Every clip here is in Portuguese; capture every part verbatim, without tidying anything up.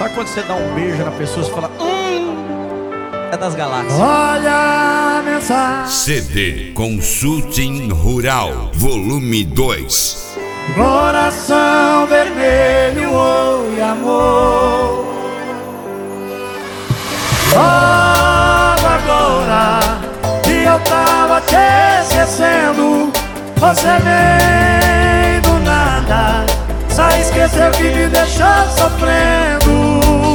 Sabe quando você dá um beijo na pessoa e fala, hum, é das galáxias. Olha a mensagem. C D Consulting Rural, volume dois. Coração vermelho, oi amor. Logo agora que eu tava te esquecendo, você vem do nada, só esqueceu que me deixou sofrendo.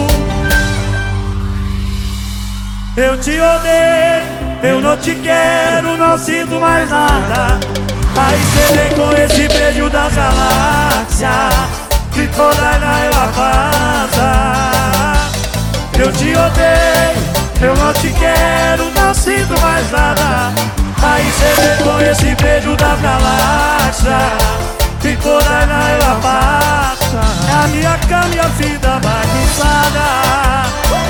Eu te odeio, eu não te quero, não sinto mais nada. Aí cê vem com esse beijo das galáxias, que toda ela passa. Eu te odeio, eu não te quero, não sinto mais nada. Aí cê vem com esse beijo das galáxias, que toda ela passa. É a minha cama e a vida bagunçada.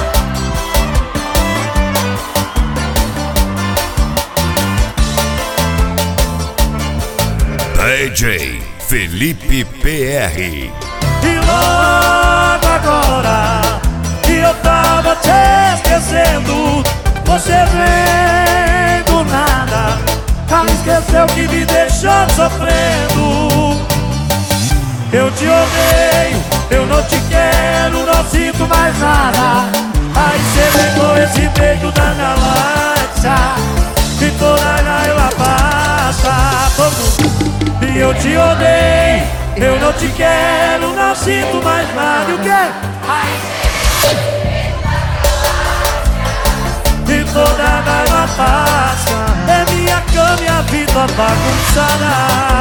D J Felipe P R. E logo agora que eu tava te esquecendo, você vem do nada, já me esqueceu que me deixou sofrendo. Eu te odeio, eu não te quero, não sinto mais nada. Aí cê vem com esse beijo da galáxia, que toda ela passa. E eu te odeio, eu não te quero, não sinto mais nada. E o quê? E toda a raiva passa, é minha cama e a vida bagunçada.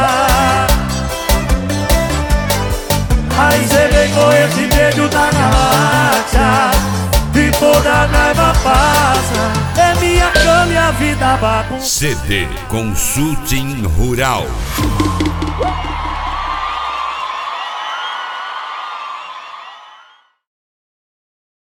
Aí cê vem com esse beijo da galáxia, e toda a raiva passa, é minha cama e a vida bagunçada. C D Consulting Rural.